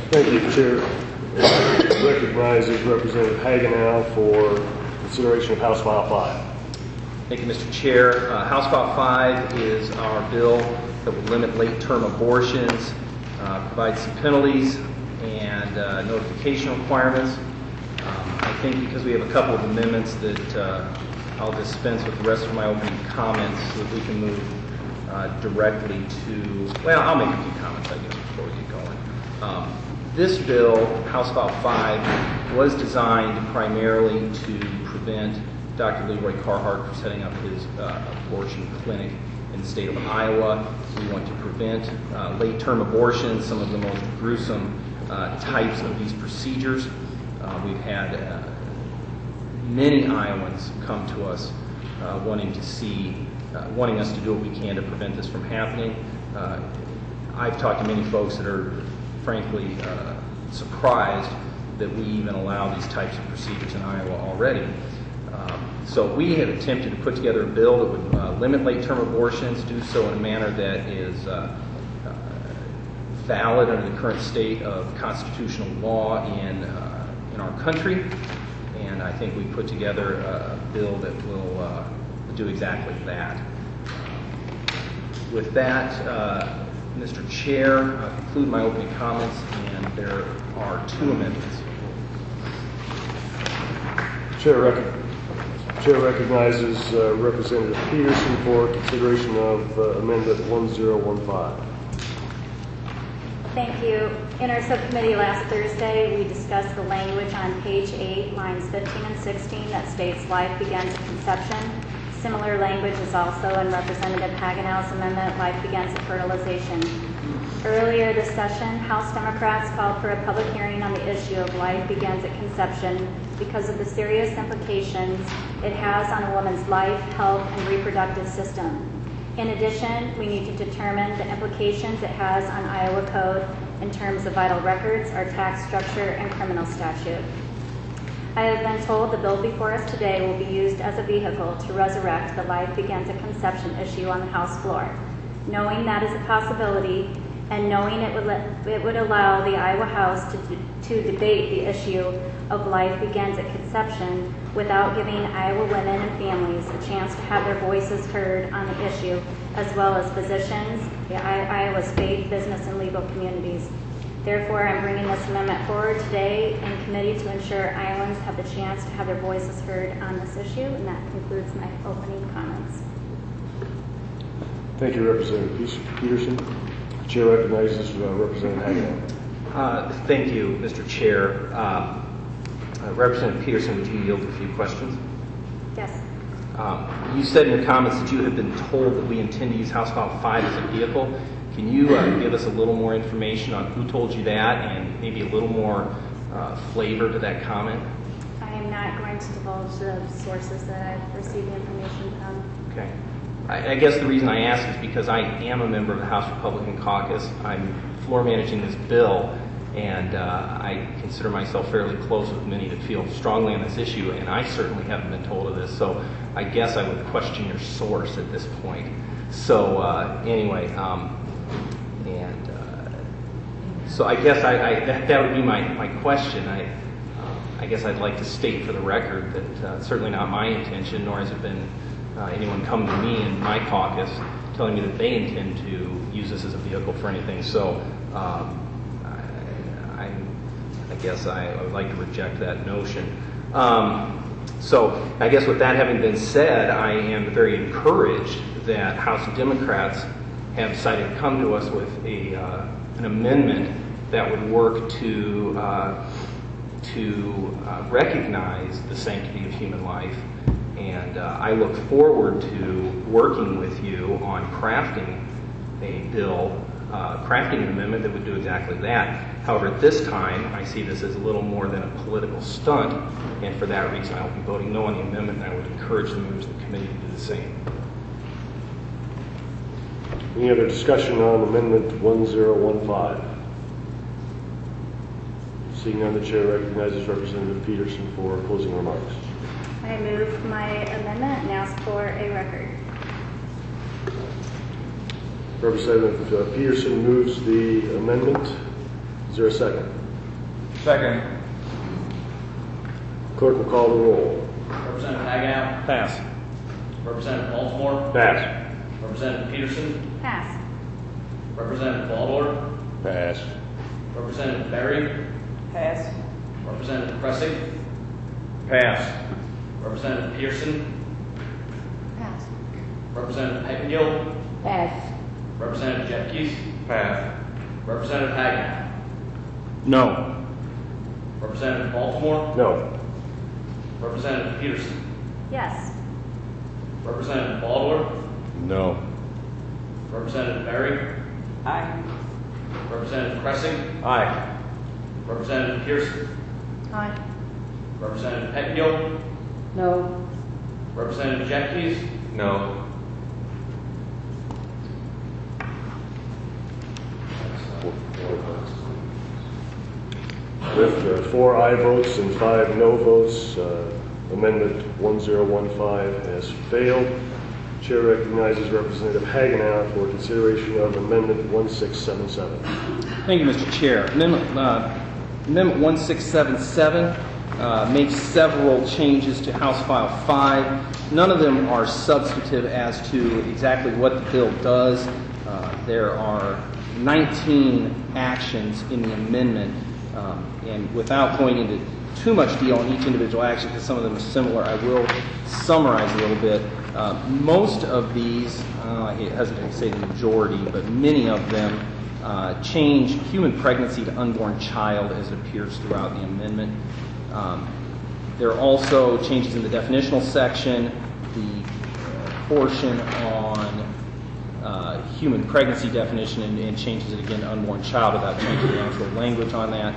Thank you, Chair. Recognizes Representative Hagenow for consideration of House File 5. Thank you, Mr. Chair. House File 5 is our bill that would limit late-term abortions, provide some penalties and notification requirements. I think because we have a couple of amendments that I'll dispense with the rest of my opening comments so that we can move directly to, well, I'll make a few comments, I guess, before we get going. This bill, House File 5, was designed primarily to prevent Dr. Leroy Carhart from setting up his abortion clinic in the state of Iowa. We want to prevent late-term abortions, some of the most gruesome types of these procedures. We've had many Iowans come to us wanting us to do what we can to prevent this from happening. I've talked to many folks that are frankly surprised that we even allow these types of procedures in Iowa already. So we have attempted to put together a bill that would limit late-term abortions, do so in a manner that is valid under the current state of constitutional law in our country. And I think we put together a bill that will do exactly that. With that, Mr. Chair, I'll conclude my opening comments, and there are two amendments. Chair recognizes Representative Peterson for consideration of Amendment 1015. Thank you. In our subcommittee last Thursday, we discussed the language on page 8, lines 15 and 16 that states life begins at conception. Similar language is also in Representative Hagenau's amendment, life begins at fertilization. Earlier this session, House Democrats called for a public hearing on the issue of life begins at conception because of the serious implications it has on a woman's life, health, and reproductive system. In addition, we need to determine the implications it has on Iowa code in terms of vital records, our tax structure, and criminal statute. I have been told the bill before us today will be used as a vehicle to resurrect the life begins at conception issue on the House floor. Knowing that is a possibility, and knowing it would allow the Iowa House to debate the issue of life begins at conception without giving Iowa women and families a chance to have their voices heard on the issue, as well as physicians, Iowa's faith, business, and legal communities. Therefore, I'm bringing this amendment forward today in committee to ensure Iowans have the chance to have their voices heard on this issue, and that concludes my opening comments. Thank you, Representative Peterson. The Chair recognizes Representative Hagenow. Thank you, Mr. Chair. Representative Peterson, would you yield a few questions? Yes. You said in your comments that you have been told that we intend to use House File 5 as a vehicle. Can you give us a little more information on who told you that and maybe a little more flavor to that comment? I am not going to divulge the sources that I've received the information from. Okay. I guess the reason I ask is because I am a member of the House Republican Caucus. I'm floor managing this bill, and I consider myself fairly close with many that feel strongly on this issue, and I certainly haven't been told of this, so I guess I would question your source at this point. So anyway, so I guess that would be my question. I guess I'd like to state for the record that certainly not my intention, nor has it been anyone come to me in my caucus telling me that they intend to use this as a vehicle for anything. So I guess I would like to reject that notion. So I guess with that having been said, I am very encouraged that House Democrats have decided to come to us with an amendment that would work to recognize the sanctity of human life. And I look forward to working with you on crafting a bill, crafting an amendment that would do exactly that. However, at this time, I see this as a little more than a political stunt, and for that reason, I will be voting no on the amendment, and I would encourage the members of the committee to do the same. Any other discussion on Amendment 1015? Seeing none, the Chair recognizes Representative Peterson for closing remarks. I move my amendment and ask for a record. Representative Peterson moves the amendment. Is there a second? Second. Clerk will call the roll. Representative Hagenow. Pass. Representative Baltimore. Pass. Representative Peterson. Pass. Representative Baldor. Pass. Representative Berry. Pass. Representative Cressy. Pass. Representative Pearson. Pass. Representative Pettengill. Pass. Representative Jeffkees. Pass. Representative Hagenow. No. Representative Baltimore. No. Representative Peterson. Yes. Representative Baldor. No. Representative Berry. Aye. Representative Cressy. Aye. Representative Pearson. Aye. Representative Pettengill. No. Representative Jeffkees. No. With 4 aye votes and 5 no votes, Amendment 1015 has failed. Chair recognizes Representative Hagenow for consideration of Amendment 1677. Thank you, Mr. Chair. Amendment 1677 makes several changes to House File 5. None of them are substantive as to exactly what the bill does. There are 19 actions in the amendment, and without going into too much detail on each individual action, because some of them are similar, I will summarize a little bit. Most of these, I hesitate to say the majority, but many of them change human pregnancy to unborn child as it appears throughout the amendment. There are also changes in the definitional section, the portion on human pregnancy definition, and changes it again to unborn child without changing the actual language on that.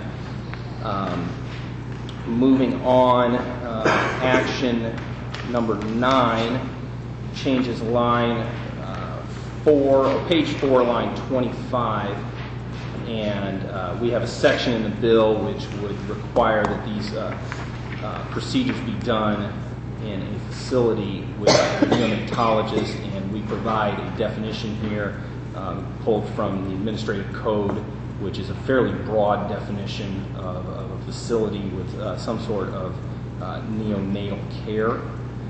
Moving on, action number 9 changes line 4, or page 4, line 25, and we have a section in the bill which would require that these procedures be done in a facility with a neonatologist, and we provide a definition here pulled from the Administrative Code, which is a fairly broad definition of a facility with some sort of neonatal care.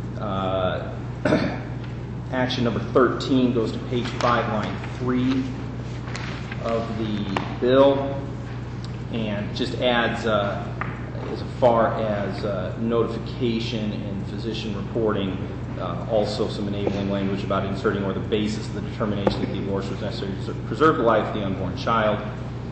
Action number 13 goes to page 5, line 3 of the bill, and just adds, as far as notification and physician reporting, also some enabling language about inserting or the basis of the determination that the abortion was necessary to preserve the life of the unborn child.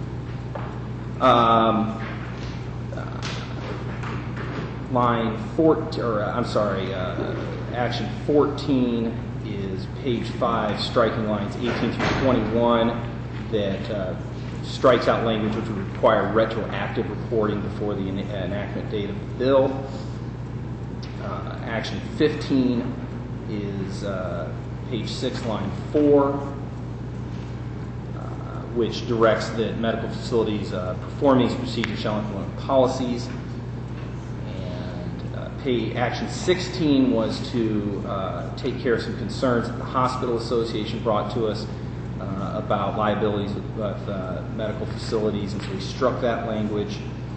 Action 14 is page 5, striking lines 18 through 21, that strikes out language which would require retroactive reporting before the enactment date of the bill. Action 15 is page 6, line 4, which directs that medical facilities perform these procedures shall implement policies. Action 16 was to take care of some concerns that the Hospital Association brought to us about liabilities with medical facilities, and so we struck that language.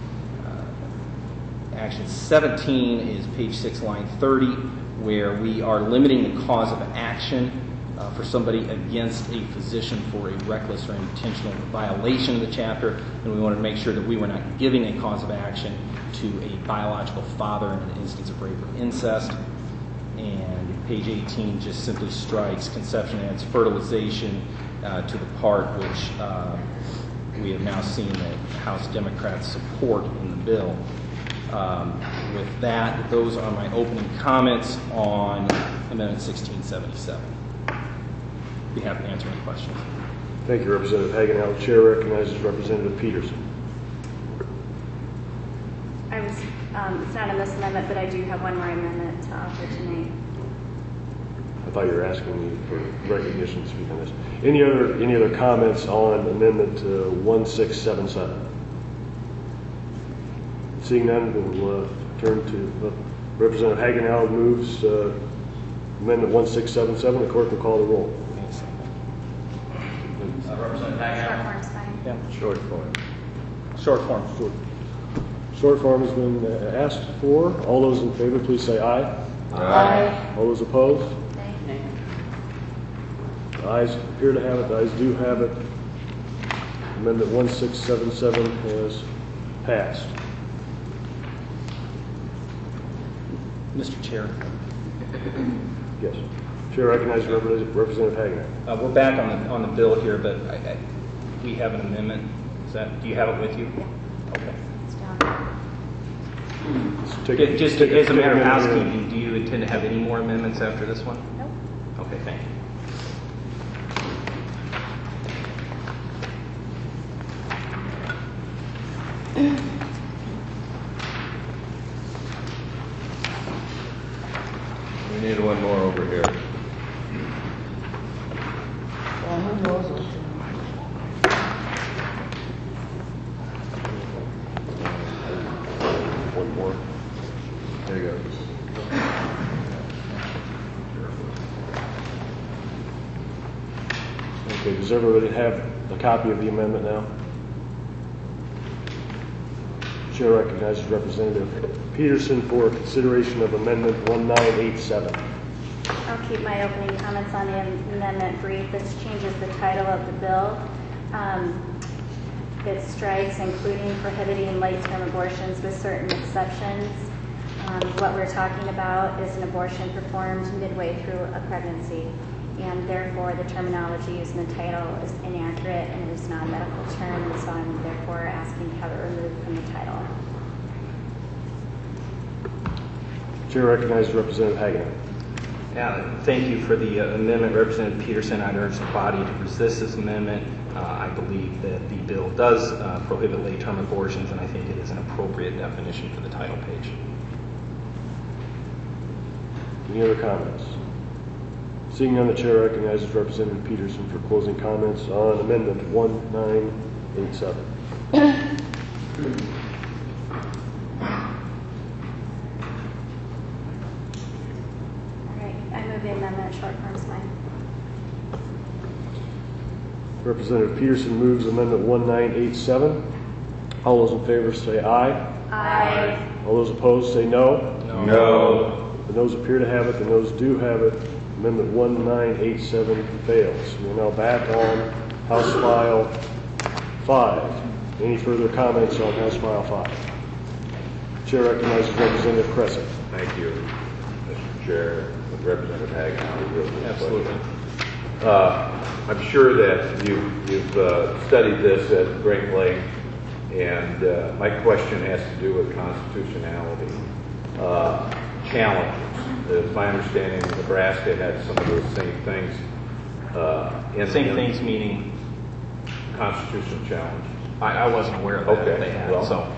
Action 17 is page 6, line 30, where we are limiting the cause of action for somebody against a physician for a reckless or intentional violation of the chapter, and we wanted to make sure that we were not giving a cause of action to a biological father in an instance of rape or incest. And page 18 just simply strikes conception and adds fertilization to the part which we have now seen that House Democrats support in the bill. With that, those are my opening comments on Amendment 1677. Be happy to answer any questions. Thank you, Representative Hagenow. The chair recognizes Representative Peterson. It's not in this amendment, but I do have one more amendment to offer tonight. I thought you were asking me for recognition to speak on this. Any other comments on Amendment 1677? Seeing none, we'll turn to Representative Hagenow moves Amendment 1677. The clerk will call the roll. Representative Hagenow. Short form's fine. Short form. Short form. Short form has been asked for. All those in favor, please say aye. Aye. All those opposed? Nay. The ayes appear to have it. The ayes do have it. Amendment 1677 has passed. Mr. Chair, Yes. Chair recognizes Representative Hagenack. we're back on the bill here, but we have an amendment. Do you have it with you? Okay. It's down. Just as a matter of housekeeping, do you intend to have any more amendments after this one? Nope. Okay, thank you. We need one more over here. Who knows what's One more. There you go. Okay, does everybody have a copy of the amendment now? Chair recognizes Representative Peterson for consideration of Amendment 1987. I'll keep my opening comments on the amendment brief. This changes the title of the bill. It strikes including prohibiting late-term abortions with certain exceptions. What we're talking about is an abortion performed midway through a pregnancy, and therefore the terminology used in the title is inaccurate and it is not a medical term, and so I'm therefore asking to have it removed from the title. Chair recognizes Representative Hagenack. Yeah, thank you for the amendment, Representative Peterson. I'd urge the body to resist this amendment. I believe that the bill does prohibit late-term abortions, and I think it is an appropriate definition for the title page. Any other comments? Seeing none, the chair recognizes Representative Peterson for closing comments on Amendment 1987. All right, I move the amendment. Short form is fine. Representative Peterson moves Amendment 1987. All those in favor say aye. Aye. All those opposed say no. No. The noes appear to have it. The noes do have it. Amendment 1987 fails. We're now back on House File 5. Any further comments on House File 5? Chair recognizes Representative Cressy. Thank you, Mr. Chair, Representative Hagenack. Absolutely. I'm sure that you've studied this at great length, and my question has to do with constitutionality challenges. It's my understanding Nebraska had some of those same things. Same things meaning? Constitutional challenges. I wasn't aware of that. Okay. They had, Well, so.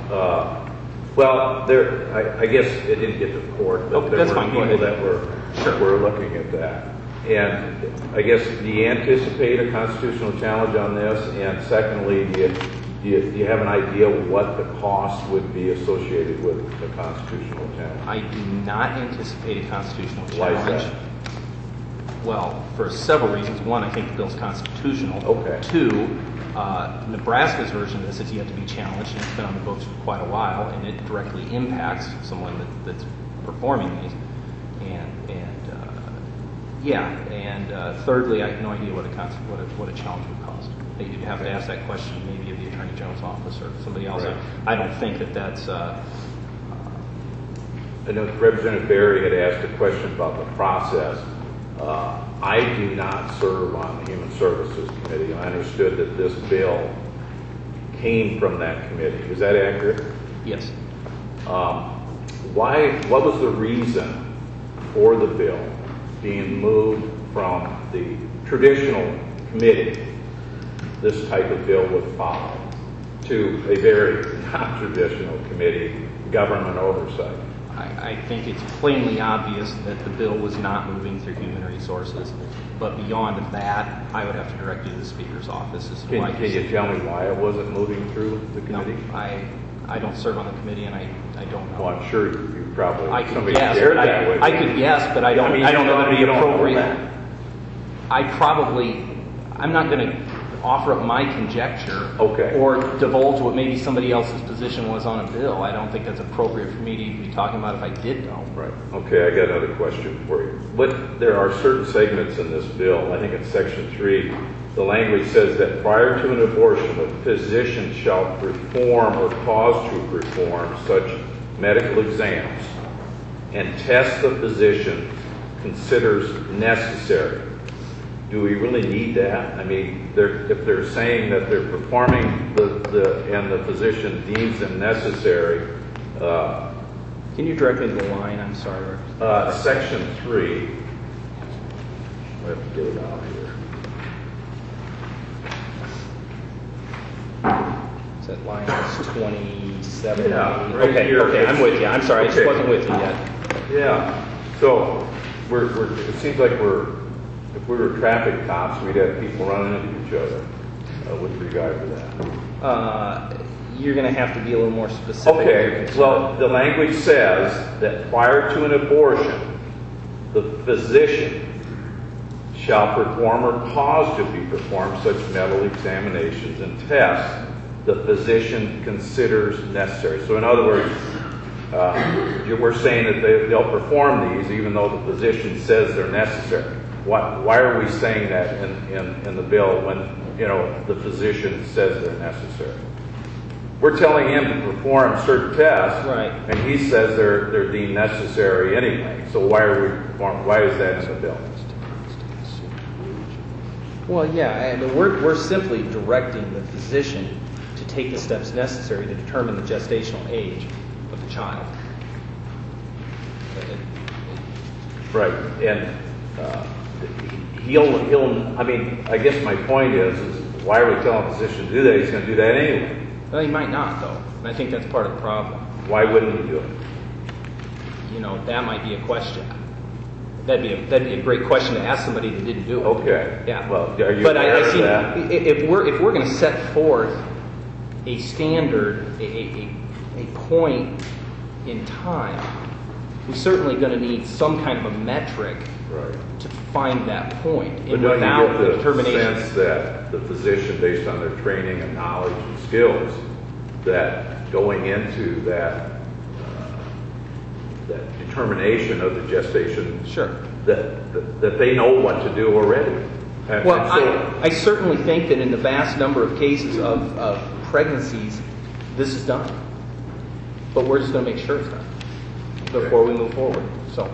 I guess it didn't get to the court, but there That's were fine. Go people ahead. that were looking at that. And I guess, do you anticipate a constitutional challenge on this? And secondly, do you have an idea what the cost would be associated with the constitutional challenge? I do not anticipate a constitutional Why is challenge. that? Well, for several reasons. One, I think the bill's constitutional. Okay. Two, Nebraska's version of this is yet to be challenged, and it's been on the books for quite a while, and it directly impacts someone that's performing these. Thirdly, I have no idea what a challenge would cost. You'd have to ask that question maybe of the Attorney General's office or somebody else. Right. I don't think that's. I know Representative Berry had asked a question about the process. I do not serve on the Human Services Committee, and I understood that this bill came from that committee. Is that accurate? Yes. What was the reason for the bill being moved from the traditional committee, this type of bill would follow, to a very non-traditional committee, government oversight? I think it's plainly obvious that the bill was not moving through Human Resources. But beyond that, I would have to direct you to the Speaker's office as to why. Can you tell me why it wasn't moving through the committee? No, I don't serve on the committee, and I don't know. Well, I'm sure you probably, I could somebody guess. shared that with you. I could guess, but I don't know that would be you don't know appropriate. that. I'm not going to offer up my conjecture. Okay. Or divulge what maybe somebody else's position was on a bill. I don't think that's appropriate for me to even be talking about if I did know. Right. Okay, I got another question for you. There are certain segments in this bill, I think it's section 3, the language says that prior to an abortion, a physician shall perform or cause to perform such medical exams and tests the physician considers necessary. Do we really need that? I mean, if they're saying that they're performing and the physician deems them necessary, Can you direct me to the line? I'm sorry. section 3, I have to get it out here. Is that line 27? Yeah, right okay, here. okay, I'm with you. I'm sorry, I just Okay. wasn't with you yet. Yeah, so it seems like if we were traffic cops, we'd have people running into each other with regard to that. You're going to have to be a little more specific. Okay, well, the language says that prior to an abortion, the physician shall perform or cause to be performed such medical examinations and tests the physician considers necessary. So in other words, we're saying that they'll perform these even though the physician says they're necessary. Why are we saying that in the bill when the physician says they're necessary? We're telling him to perform certain tests, Right. and he says they're deemed necessary anyway. So why is that in the bill? Well, yeah, we're simply directing the physician to take the steps necessary to determine the gestational age of the child. Right, and I mean, I guess my point is why are we telling the physician to do that? He's going to do that anyway. Well, he might not, though, and I think that's part of the problem. Why wouldn't he do it? That might be a question. That'd be a great question to ask somebody that didn't do it. Okay. Yeah. Well, are you But aware I of see that? if we're going to set forth a standard, a point in time, we're certainly going to need some kind of a metric Right. to find that point. But And don't without you the get the determination, sense that the physician, based on their training and knowledge and skills, that going into that determination of the gestation, sure. that they know what to do already? And Well, so- I certainly think that in the vast number of cases of pregnancies, this is done. But we're just going to make sure it's done before we move forward. So,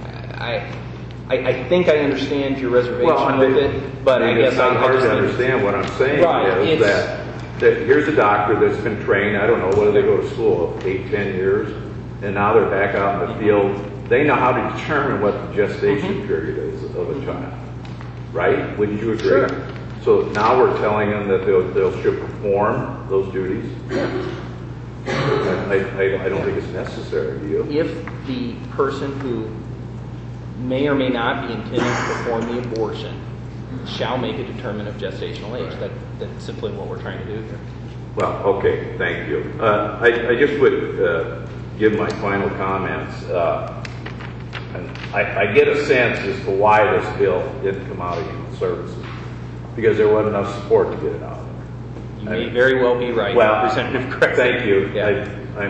I think I understand your reservation with it, but I guess it's not hard just to think- understand. What I'm saying Right, is it's- that here's a doctor that's been trained, I don't know, whether they go to school 8, 10 years, and now they're back out in the field. They know how to determine what the gestation period is of a child, right? Wouldn't you agree? Sure. So now we're telling them that they should perform those duties. I don't think it's necessary, do you? If the person who may or may not be intending to perform the abortion shall make a determinant of gestational age. That's simply what we're trying to do here. Well, okay, thank you. I just would give my final comments. And I get a sense as to why this bill didn't come out of Human Services, because there wasn't enough support to get it out. You may very well be right, Well, Representative Craig. thank you. Yeah.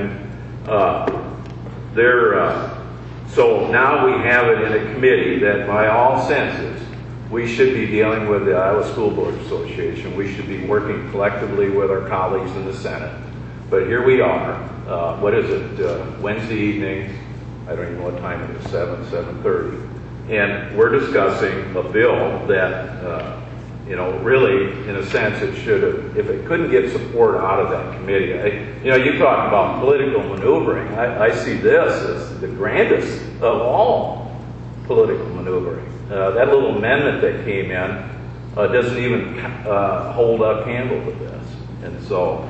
So now we have it in a committee that by all senses, we should be dealing with the Iowa School Board Association. We should be working collectively with our colleagues in the Senate. But here we are, what is it, Wednesday evening, I don't even know what time it is, 7:30. And we're discussing a bill that, really, in a sense, it should have, if it couldn't get support out of that committee. You talk about political maneuvering. I see this as the grandest of all political maneuvering. That little amendment that came in doesn't even hold a candle to this. And so,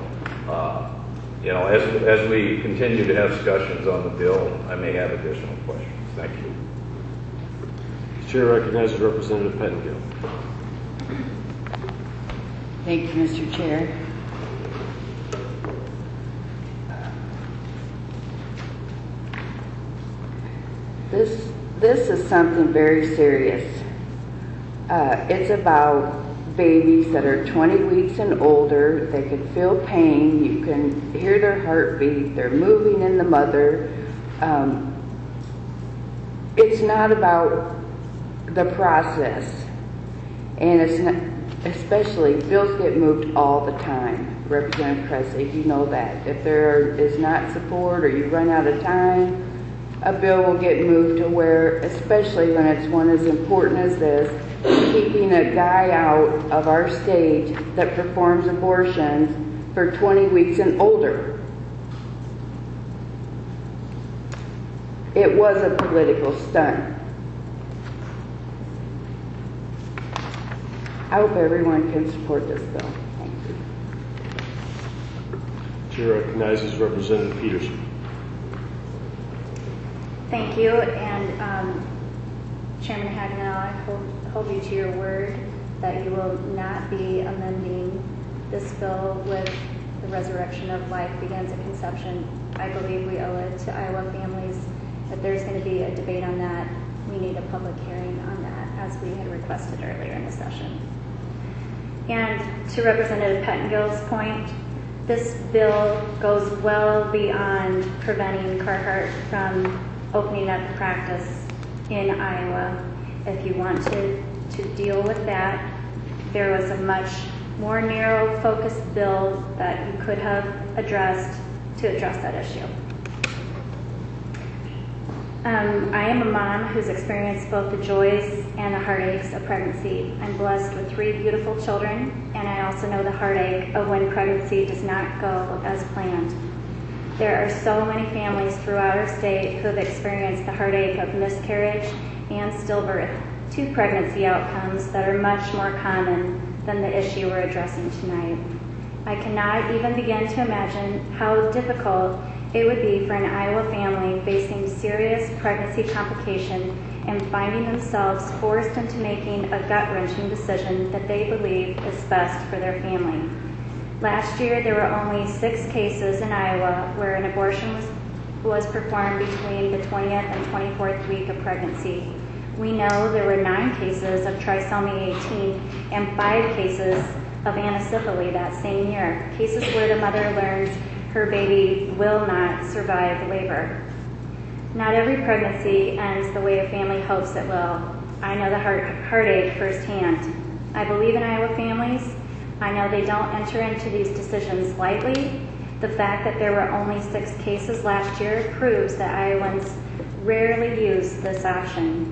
as we continue to have discussions on the bill, I may have additional questions. Thank you. The chair recognizes Representative Pettengill. Thank you, Mr. Chair. This is something very serious. It's about babies that are 20 weeks and older. They can feel pain. You can hear their heartbeat. They're moving in the mother. It's not about the process. And it's not, especially, bills get moved all the time. Representative Cressy, you know that. If there is not support or you run out of time, a bill will get moved to where, especially when it's one as important as this, keeping a guy out of our state that performs abortions for 20 weeks and older. It was a political stunt. I hope everyone can support this bill. Thank you. Chair recognizes Representative Peterson. Thank you, and Chairman Hagman, I hold you to your word that you will not be amending this bill with the resurrection of life begins at conception. I believe we owe it to Iowa families. If there's going to be a debate on that, we need a public hearing on that, as we had requested earlier in the session. And to Representative Pettengill's point, this bill goes well beyond preventing Carhart from opening up practice in Iowa. If you want to deal with that, there was a much more narrow focused bill that you could have addressed to address that issue. I am a mom who's experienced both the joys and the heartaches of pregnancy. I'm blessed with 3 beautiful children, and I also know the heartache of when pregnancy does not go as planned. There are so many families throughout our state who have experienced the heartache of miscarriage and stillbirth, 2 pregnancy outcomes that are much more common than the issue we're addressing tonight. I cannot even begin to imagine how difficult it would be for an Iowa family facing serious pregnancy complication and finding themselves forced into making a gut-wrenching decision that they believe is best for their family. Last year, there were only 6 cases in Iowa where an abortion was performed between the 20th and 24th week of pregnancy. We know there were 9 cases of trisomy 18 and 5 cases of anencephaly that same year, cases where the mother learns her baby will not survive labor. Not every pregnancy ends the way a family hopes it will. I know the heartache firsthand. I believe in Iowa families. I know they don't enter into these decisions lightly. The fact that there were only 6 cases last year proves that Iowans rarely use this option.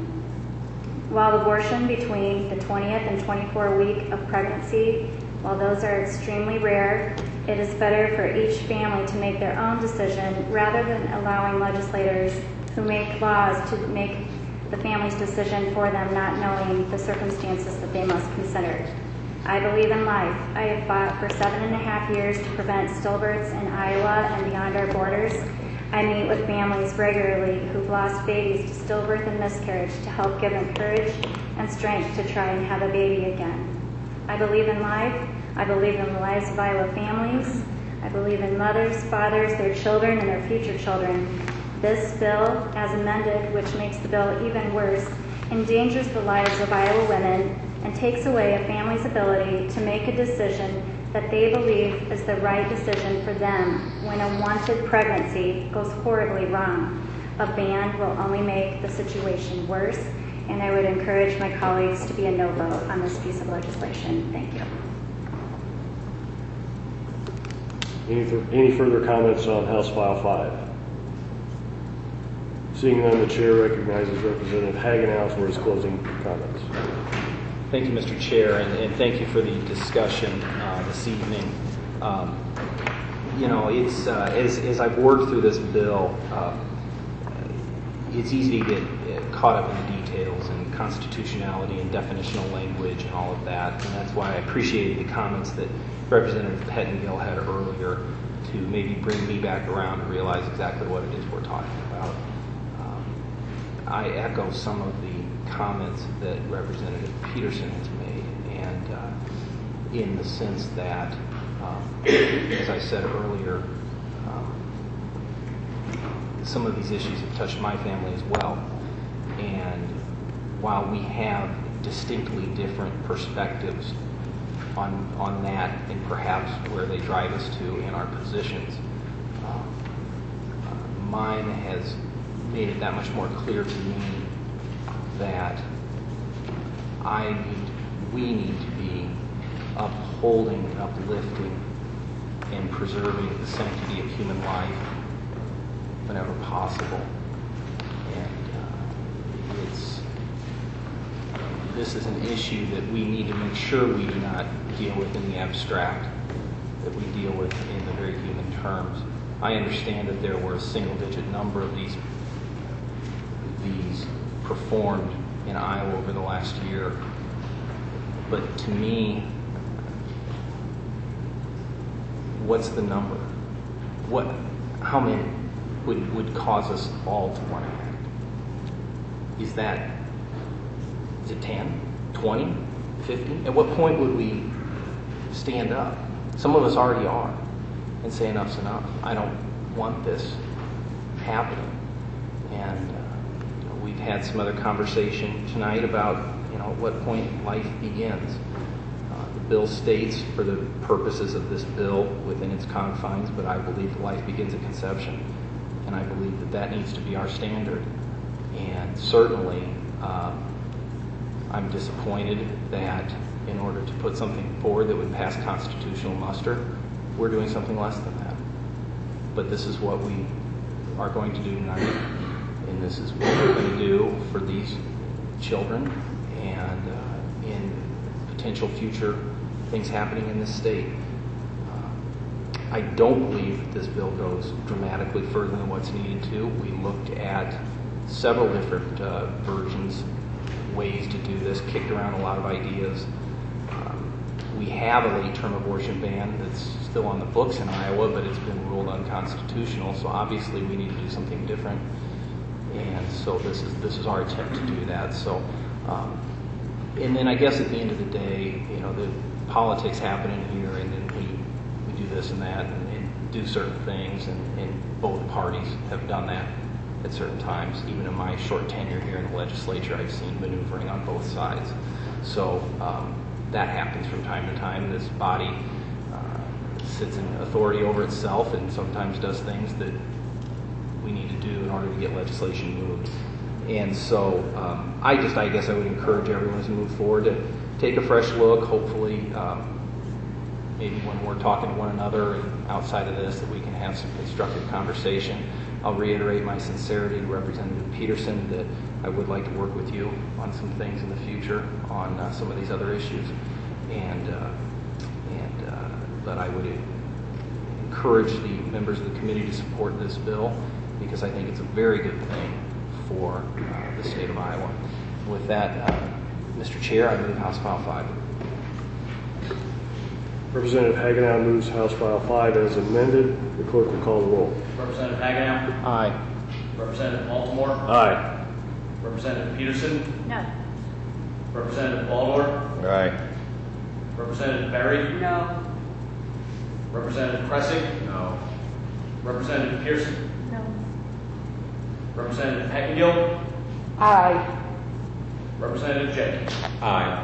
While abortion between the 20th and 24th week of pregnancy, while those are extremely rare, it is better for each family to make their own decision rather than allowing legislators who make laws to make the family's decision for them, not knowing the circumstances that they must consider. I believe in life. I have fought for 7.5 years to prevent stillbirths in Iowa and beyond our borders. I meet with families regularly who've lost babies to stillbirth and miscarriage to help give them courage and strength to try and have a baby again. I believe in life. I believe in the lives of Iowa families. I believe in mothers, fathers, their children, and their future children. This bill, as amended, which makes the bill even worse, endangers the lives of Iowa women and takes away a family's ability to make a decision that they believe is the right decision for them when a wanted pregnancy goes horribly wrong. A ban will only make the situation worse, and I would encourage my colleagues to be a no vote on this piece of legislation. Thank you. Any further comments on House File 5? Seeing none, the chair recognizes Representative Hagenow for his closing comments. Thank you, Mr. Chair, and thank you for the discussion this evening. It's as I've worked through this bill, it's easy to get caught up in the details and constitutionality and definitional language and all of that, and that's why I appreciated the comments that Representative Pettengill had earlier to maybe bring me back around and realize exactly what it is we're talking about. I echo some of the comments that Representative Peterson has made, and in the sense that, as I said earlier, some of these issues have touched my family as well. And while we have distinctly different perspectives on that and perhaps where they drive us to in our positions. Mine has made it that much more clear to me that we need to be upholding and uplifting and preserving the sanctity of human life whenever possible. And this is an issue that we need to make sure we do not deal with in the abstract, that we deal with in the very human terms. I understand that there were a single-digit number of these performed in Iowa over the last year, but to me, what's the number? How many would cause us all to want to act? Is it 10, 20, 50? At what point would we stand up? Some of us already are and say enough's enough. I don't want this happening. And we've had some other conversation tonight about at what point life begins. The bill states for the purposes of this bill within its confines, but I believe that life begins at conception. And I believe that that needs to be our standard. And certainly, I'm disappointed that in order to put something forward that would pass constitutional muster, we're doing something less than that. But this is what we are going to do tonight, and this is what we're going to do for these children and in potential future things happening in this state. I don't believe that this bill goes dramatically further than what's needed to. We looked at several different versions, ways to do this, kicked around a lot of ideas. We have a late-term abortion ban that's still on the books in Iowa, but it's been ruled unconstitutional, so obviously we need to do something different. And so this is our attempt to do that. So, and then I guess at the end of the day, the politics happen in here, and then we do this and that and do certain things, and both parties have done that at certain times. Even in my short tenure here in the legislature, I've seen maneuvering on both sides. So that happens from time to time. This body sits in authority over itself and sometimes does things that we need to do in order to get legislation moved. And so I guess I would encourage everyone to move forward to take a fresh look. Hopefully, maybe when we're talking to one another and outside of this, that we can have some constructive conversation. I'll reiterate my sincerity to Representative Peterson that I would like to work with you on some things in the future on some of these other issues, but I would encourage the members of the committee to support this bill because I think it's a very good thing for the state of Iowa. With that, Mr. Chair, I move House File 5. Representative Hagenow moves House File 5 as amended. The clerk will call the roll. Representative Hagenow. Aye. Representative Baltimore. Aye. Representative Peterson. No. Representative Baldor. Aye. Representative Berry. No. Representative Cressig. No. Representative Pearson. No. Representative Peckingill. Aye. Representative Jenkins. Aye.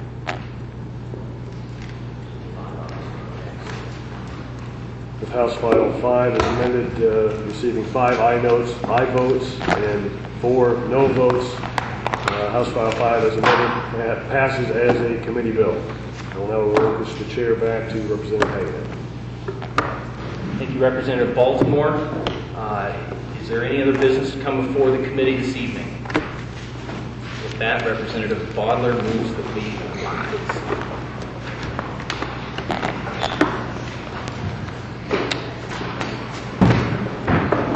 With House File 5 as amended, receiving 5 aye votes, and 4 no votes, House File 5 as amended passes as a committee bill. I will now relinquish the chair back to Representative Hagenow. Thank you, Representative Baltimore. Is there any other business to come before the committee this evening? With that, Representative Bodler moves that we rise.